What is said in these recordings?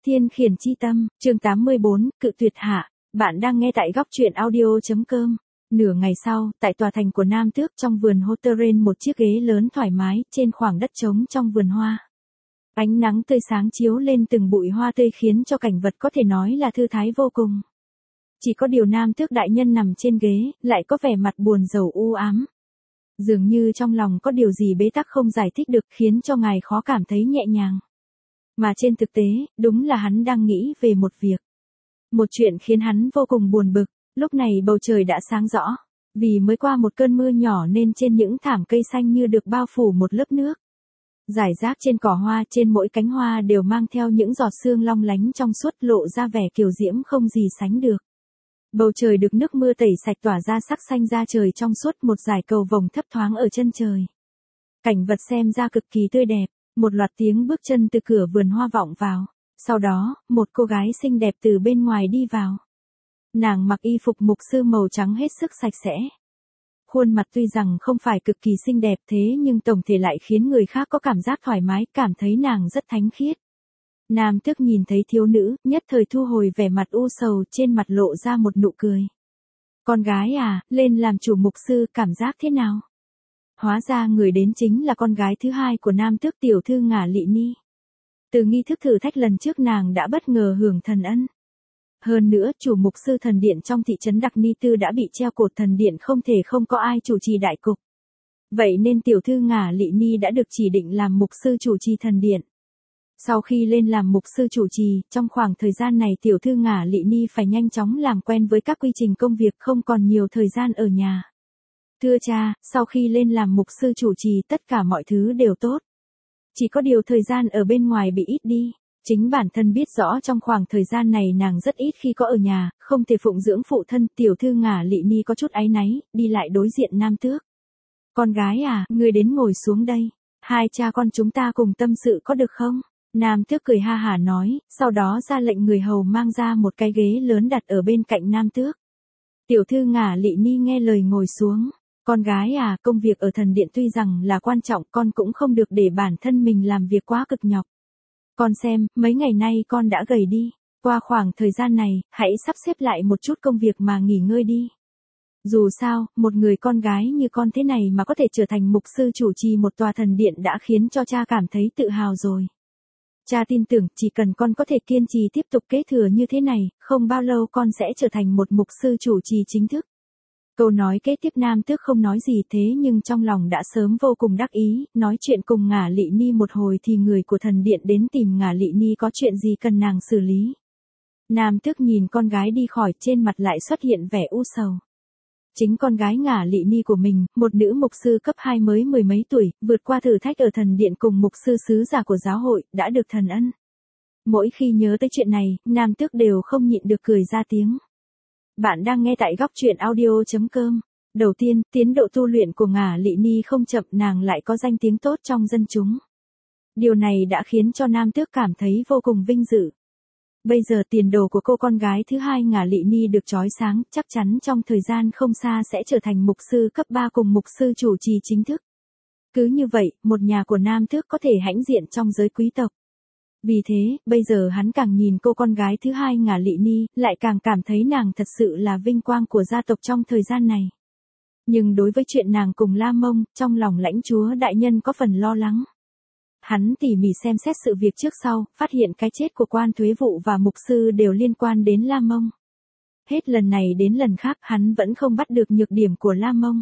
Thiên khiển chi tâm, chương 84, cự tuyệt hạ. Bạn đang nghe tại góc truyện audio.com. Nửa ngày sau, tại tòa thành của Nam Tước trong vườn Hoteren, một chiếc ghế lớn thoải mái trên khoảng đất trống trong vườn hoa. Ánh nắng tươi sáng chiếu lên từng bụi hoa tươi khiến cho cảnh vật có thể nói là thư thái vô cùng. Chỉ có điều Nam Tước đại nhân nằm trên ghế, lại có vẻ mặt buồn rầu u ám. Dường như trong lòng có điều gì bế tắc không giải thích được, khiến cho ngài khó cảm thấy nhẹ nhàng. Mà trên thực tế, đúng là hắn đang nghĩ về một việc. Một chuyện khiến hắn vô cùng buồn bực. Lúc này bầu trời đã sáng rõ. Vì mới qua một cơn mưa nhỏ nên trên những thảm cây xanh như được bao phủ một lớp nước. Rải rác trên cỏ hoa, trên mỗi cánh hoa đều mang theo những giọt sương long lánh trong suốt, lộ ra vẻ kiều diễm không gì sánh được. Bầu trời được nước mưa tẩy sạch, tỏa ra sắc xanh da trời trong suốt, một dải cầu vồng thấp thoáng ở chân trời. Cảnh vật xem ra cực kỳ tươi đẹp. Một loạt tiếng bước chân từ cửa vườn hoa vọng vào. Sau đó, một cô gái xinh đẹp từ bên ngoài đi vào. Nàng mặc y phục mục sư màu trắng hết sức sạch sẽ. Khuôn mặt tuy rằng không phải cực kỳ xinh đẹp thế nhưng tổng thể lại khiến người khác có cảm giác thoải mái, cảm thấy nàng rất thánh khiết. Nam Tước nhìn thấy thiếu nữ, nhất thời thu hồi vẻ mặt u sầu, trên mặt lộ ra một nụ cười. Con gái à, lên làm chủ mục sư cảm giác thế nào? Hóa ra người đến chính là con gái thứ hai của Nam Tước, tiểu thư Ngả Lị Ni. Từ nghi thức thử thách lần trước nàng đã bất ngờ hưởng thần ân. Hơn nữa, chủ mục sư thần điện trong thị trấn Đặc Ni Tư đã bị treo cột thần điện, không thể không có ai chủ trì đại cục. Vậy nên tiểu thư Ngả Lị Ni đã được chỉ định làm mục sư chủ trì thần điện. Sau khi lên làm mục sư chủ trì, trong khoảng thời gian này tiểu thư Ngả Lị Ni phải nhanh chóng làm quen với các quy trình công việc, không còn nhiều thời gian ở nhà. Thưa cha, sau khi lên làm mục sư chủ trì tất cả mọi thứ đều tốt. Chỉ có điều thời gian ở bên ngoài bị ít đi. Chính bản thân biết rõ trong khoảng thời gian này nàng rất ít khi có ở nhà, không thể phụng dưỡng phụ thân. Tiểu thư Ngả Lị Ni có chút áy náy, đi lại đối diện Nam Tước. Con gái à, ngươi đến ngồi xuống đây. Hai cha con chúng ta cùng tâm sự có được không? Nam Tước cười ha hả nói, sau đó ra lệnh người hầu mang ra một cái ghế lớn đặt ở bên cạnh Nam Tước. Tiểu thư Ngả Lị Ni nghe lời ngồi xuống. Con gái à, công việc ở thần điện tuy rằng là quan trọng, con cũng không được để bản thân mình làm việc quá cực nhọc. Con xem, mấy ngày nay con đã gầy đi. Qua khoảng thời gian này, hãy sắp xếp lại một chút công việc mà nghỉ ngơi đi. Dù sao, một người con gái như con thế này mà có thể trở thành mục sư chủ trì một tòa thần điện đã khiến cho cha cảm thấy tự hào rồi. Cha tin tưởng chỉ cần con có thể kiên trì tiếp tục kế thừa như thế này, không bao lâu con sẽ trở thành một mục sư chủ trì chính thức. Câu nói kế tiếp Nam Tước không nói gì thế nhưng trong lòng đã sớm vô cùng đắc ý. Nói chuyện cùng Ngả Lị Ni một hồi thì người của thần điện đến tìm Ngả Lị Ni có chuyện gì cần nàng xử lý. Nam Tước nhìn con gái đi khỏi, trên mặt lại xuất hiện vẻ u sầu. Chính con gái Ngả Lị Ni của mình, một nữ mục sư cấp 2 mới mười mấy tuổi, vượt qua thử thách ở thần điện cùng mục sư sứ giả của giáo hội, đã được thần ân. Mỗi khi nhớ tới chuyện này, Nam Tước đều không nhịn được cười ra tiếng. Bạn đang nghe tại góc truyện audio.com. Đầu tiên, tiến độ tu luyện của Ngả Lị Ni không chậm, nàng lại có danh tiếng tốt trong dân chúng. Điều này đã khiến cho Nam Tước cảm thấy vô cùng vinh dự. Bây giờ tiền đồ của cô con gái thứ hai Ngả Lị Ni được chói sáng, chắc chắn trong thời gian không xa sẽ trở thành mục sư cấp 3 cùng mục sư chủ trì chính thức. Cứ như vậy, một nhà của Nam Tước có thể hãnh diện trong giới quý tộc. Vì thế, bây giờ hắn càng nhìn cô con gái thứ hai Ngả Lị Ni, lại càng cảm thấy nàng thật sự là vinh quang của gia tộc trong thời gian này. Nhưng đối với chuyện nàng cùng La Mông, trong lòng lãnh chúa đại nhân có phần lo lắng. Hắn tỉ mỉ xem xét sự việc trước sau, phát hiện cái chết của quan thuế vụ và mục sư đều liên quan đến La Mông. Hết lần này đến lần khác hắn vẫn không bắt được nhược điểm của La Mông.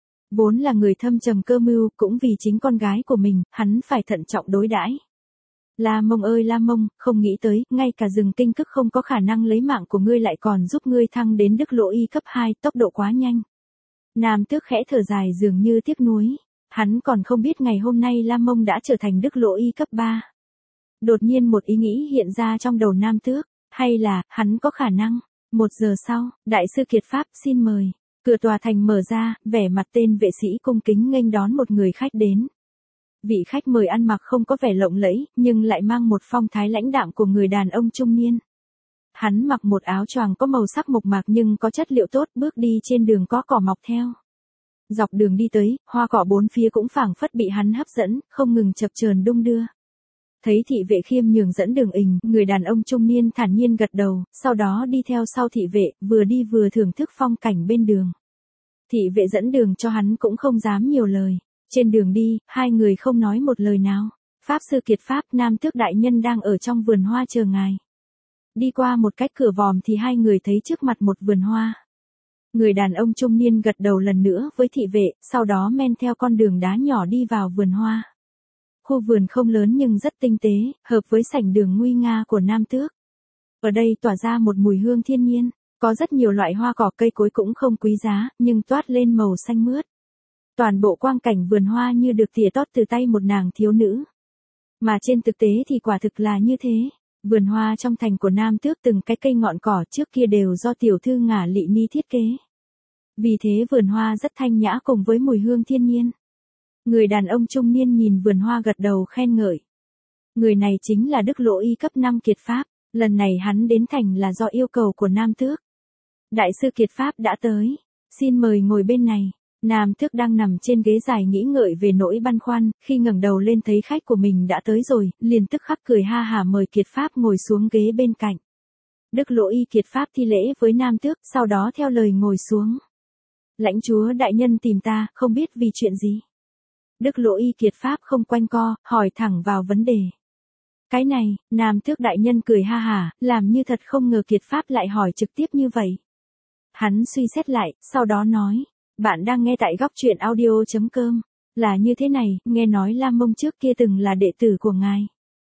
Vốn là người thâm trầm cơ mưu, cũng vì chính con gái của mình, hắn phải thận trọng đối đãi. La Mông ơi La Mông, không nghĩ tới, ngay cả rừng kinh cức không có khả năng lấy mạng của ngươi lại còn giúp ngươi thăng đến Đức Lỗ Y cấp 2, tốc độ quá nhanh. Nam Tước khẽ thở dài dường như tiếc nuối. Hắn còn không biết ngày hôm nay La Mông đã trở thành Đức Lỗ Y cấp 3. Đột nhiên một ý nghĩ hiện ra trong đầu Nam Tước, hay là, hắn có khả năng. 1 giờ sau, đại sư Kiệt Pháp xin mời. Cửa tòa thành mở ra, vẻ mặt tên vệ sĩ cung kính nghênh đón một người khách đến. Vị khách mời ăn mặc không có vẻ lộng lẫy, nhưng lại mang một phong thái lãnh đạm của người đàn ông trung niên. Hắn mặc một áo choàng có màu sắc mộc mạc nhưng có chất liệu tốt, bước đi trên đường có cỏ mọc theo. Dọc đường đi tới, hoa cỏ bốn phía cũng phảng phất bị hắn hấp dẫn, không ngừng chập chờn đung đưa. Thấy thị vệ khiêm nhường dẫn đường người đàn ông trung niên thản nhiên gật đầu, sau đó đi theo sau thị vệ, vừa đi vừa thưởng thức phong cảnh bên đường. Thị vệ dẫn đường cho hắn cũng không dám nhiều lời. Trên đường đi, hai người không nói một lời nào. Pháp sư Kiệt Pháp, Nam Tước đại nhân đang ở trong vườn hoa chờ ngài. Đi qua một cái cửa vòm thì hai người thấy trước mặt một vườn hoa. Người đàn ông trung niên gật đầu lần nữa với thị vệ, sau đó men theo con đường đá nhỏ đi vào vườn hoa. Khu vườn không lớn nhưng rất tinh tế, hợp với sảnh đường nguy nga của Nam Tước. Ở đây tỏa ra một mùi hương thiên nhiên, có rất nhiều loại hoa cỏ cây cối cũng không quý giá, nhưng toát lên màu xanh mướt. Toàn bộ quang cảnh vườn hoa như được tỉa tót từ tay một nàng thiếu nữ. Mà trên thực tế thì quả thực là như thế. Vườn hoa trong thành của Nam Tước từng cái cây ngọn cỏ trước kia đều do tiểu thư Ngả Lị Ni thiết kế. Vì thế vườn hoa rất thanh nhã cùng với mùi hương thiên nhiên. Người đàn ông trung niên nhìn vườn hoa gật đầu khen ngợi. Người này chính là Đức Lỗ Y cấp 5 Kiệt Pháp, lần này hắn đến thành là do yêu cầu của Nam Tước. Đại sư Kiệt Pháp đã tới, xin mời ngồi bên này. Nam Tước đang nằm trên ghế dài nghĩ ngợi về nỗi băn khoăn, khi ngẩng đầu lên thấy khách của mình đã tới rồi, liền tức khắc cười ha hả mời Kiệt Pháp ngồi xuống ghế bên cạnh. Đức Lỗ Y Kiệt Pháp thi lễ với Nam Tước, sau đó theo lời ngồi xuống. Lãnh chúa đại nhân tìm ta, không biết vì chuyện gì. Đức Lỗ Y Kiệt Pháp không quanh co, hỏi thẳng vào vấn đề. Cái này, Nam Tước đại nhân cười ha hả, làm như thật không ngờ Kiệt Pháp lại hỏi trực tiếp như vậy. Hắn suy xét lại, sau đó nói. Bạn đang nghe tại góc truyện audio.com. Là như thế này, nghe nói Lam Mông trước kia từng là đệ tử của ngài.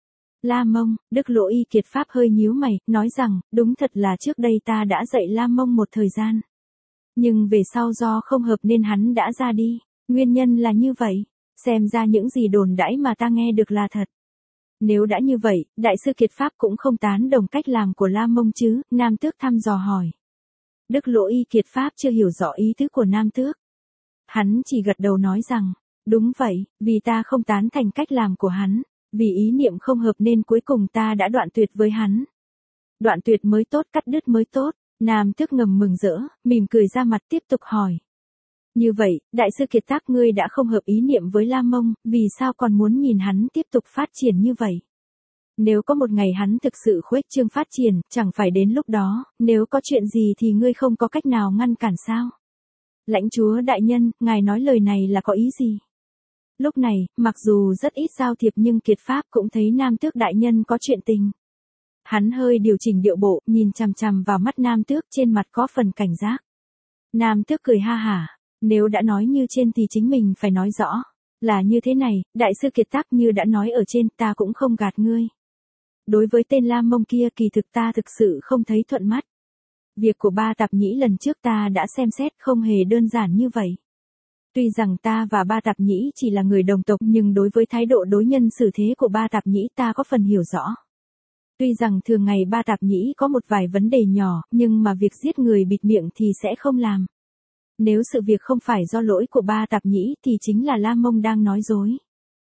Lam Mông, Đức Lỗ Y Kiệt Pháp hơi nhíu mày, nói rằng, đúng thật là trước đây ta đã dạy Lam Mông một thời gian. Nhưng về sau do không hợp nên hắn đã ra đi. Nguyên nhân là như vậy. Xem ra những gì đồn đãi mà ta nghe được là thật. Nếu đã như vậy, Đại sư Kiệt Pháp cũng không tán đồng cách làm của Lam Mông chứ, Nam Tước thăm dò hỏi. Đức Lỗ Y Kiệt Pháp chưa hiểu rõ ý tứ của Nam Tước. Hắn chỉ gật đầu nói rằng, đúng vậy, vì ta không tán thành cách làm của hắn, vì ý niệm không hợp nên cuối cùng ta đã đoạn tuyệt với hắn. Đoạn tuyệt mới tốt, cắt đứt mới tốt. Nam Tước ngầm mừng rỡ, mỉm cười ra mặt tiếp tục hỏi. Như vậy, Đại sư Kiệt Tác ngươi đã không hợp ý niệm với Lam Mông, vì sao còn muốn nhìn hắn tiếp tục phát triển như vậy? Nếu có một ngày hắn thực sự khuếch trương phát triển, chẳng phải đến lúc đó, nếu có chuyện gì thì ngươi không có cách nào ngăn cản sao? Lãnh chúa đại nhân, ngài nói lời này là có ý gì? Lúc này, mặc dù rất ít giao thiệp nhưng Kiệt Pháp cũng thấy Nam Tước đại nhân có chuyện tình. Hắn hơi điều chỉnh điệu bộ, nhìn chằm chằm vào mắt Nam Tước, trên mặt có phần cảnh giác. Nam Tước cười ha hả, nếu đã nói như trên thì chính mình phải nói rõ. Là như thế này, Đại sư Kiệt Tác như đã nói ở trên, ta cũng không gạt ngươi. Đối với tên Lam Mông kia kỳ thực ta thực sự không thấy thuận mắt. Việc của Ba Tạp Nhĩ lần trước ta đã xem xét không hề đơn giản như vậy. Tuy rằng ta và Ba Tạp Nhĩ chỉ là người đồng tộc nhưng đối với thái độ đối nhân xử thế của Ba Tạp Nhĩ ta có phần hiểu rõ. Tuy rằng thường ngày Ba Tạp Nhĩ có một vài vấn đề nhỏ nhưng mà việc giết người bịt miệng thì sẽ không làm. Nếu sự việc không phải do lỗi của Ba Tạp Nhĩ thì chính là Lam Mông đang nói dối.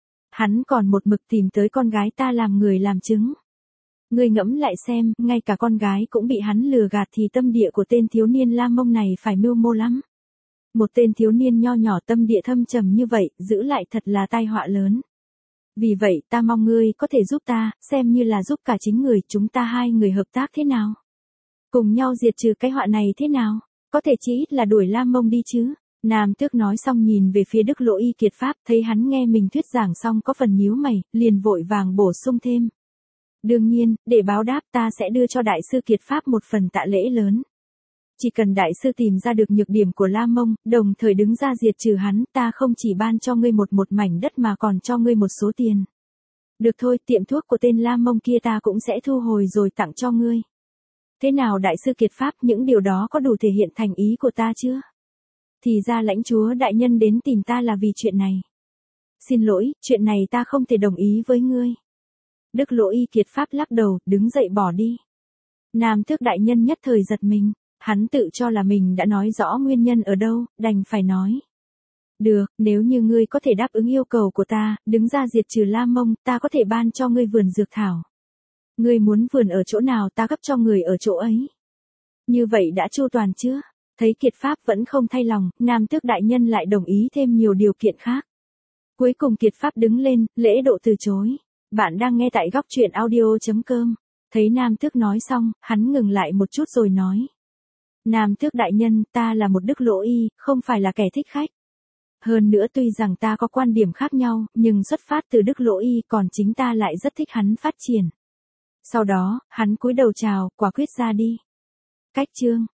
Hắn còn một mực tìm tới con gái ta làm người làm chứng. Ngươi ngẫm lại xem, ngay cả con gái cũng bị hắn lừa gạt thì tâm địa của tên thiếu niên Lam Mông này phải mưu mô lắm. Một tên thiếu niên nho nhỏ tâm địa thâm trầm như vậy, giữ lại thật là tai họa lớn. Vì vậy ta mong ngươi có thể giúp ta, xem như là giúp cả chính người, chúng ta hai người hợp tác thế nào? Cùng nhau diệt trừ cái họa này thế nào? Có thể chỉ ít là đuổi Lam Mông đi chứ? Nam Tước nói xong nhìn về phía Đức Lỗ Y Kiệt Pháp, thấy hắn nghe mình thuyết giảng xong có phần nhíu mày, liền vội vàng bổ sung thêm. Đương nhiên, để báo đáp ta sẽ đưa cho Đại sư Kiệt Pháp một phần tạ lễ lớn. Chỉ cần Đại sư tìm ra được nhược điểm của Lam Mông, đồng thời đứng ra diệt trừ hắn, ta không chỉ ban cho ngươi một mảnh đất mà còn cho ngươi một số tiền. Được thôi, tiệm thuốc của tên Lam Mông kia ta cũng sẽ thu hồi rồi tặng cho ngươi. Thế nào Đại sư Kiệt Pháp, những điều đó có đủ thể hiện thành ý của ta chưa? Thì ra lãnh chúa đại nhân đến tìm ta là vì chuyện này. Xin lỗi, chuyện này ta không thể đồng ý với ngươi. Đức Lỗ Y Kiệt Pháp lắc đầu, đứng dậy bỏ đi. Nam Tước đại nhân nhất thời giật mình, hắn tự cho là mình đã nói rõ nguyên nhân ở đâu, đành phải nói. Được, nếu như ngươi có thể đáp ứng yêu cầu của ta, đứng ra diệt trừ Lam Mông, ta có thể ban cho ngươi vườn dược thảo. Ngươi muốn vườn ở chỗ nào ta cấp cho người ở chỗ ấy. Như vậy đã chu toàn chưa? Thấy Kiệt Pháp vẫn không thay lòng, Nam Tước đại nhân lại đồng ý thêm nhiều điều kiện khác. Cuối cùng Kiệt Pháp đứng lên, lễ độ từ chối. Bạn đang nghe tại góc truyện audio.com. Thấy Nam Tước nói xong, hắn ngừng lại một chút rồi nói. Nam Tước đại nhân, ta là một đức lỗ y, không phải là kẻ thích khách. Hơn nữa tuy rằng ta có quan điểm khác nhau, nhưng xuất phát từ đức lỗ y còn chính ta lại rất thích hắn phát triển. Sau đó, hắn cúi đầu chào, quả quyết ra đi. Cách chương.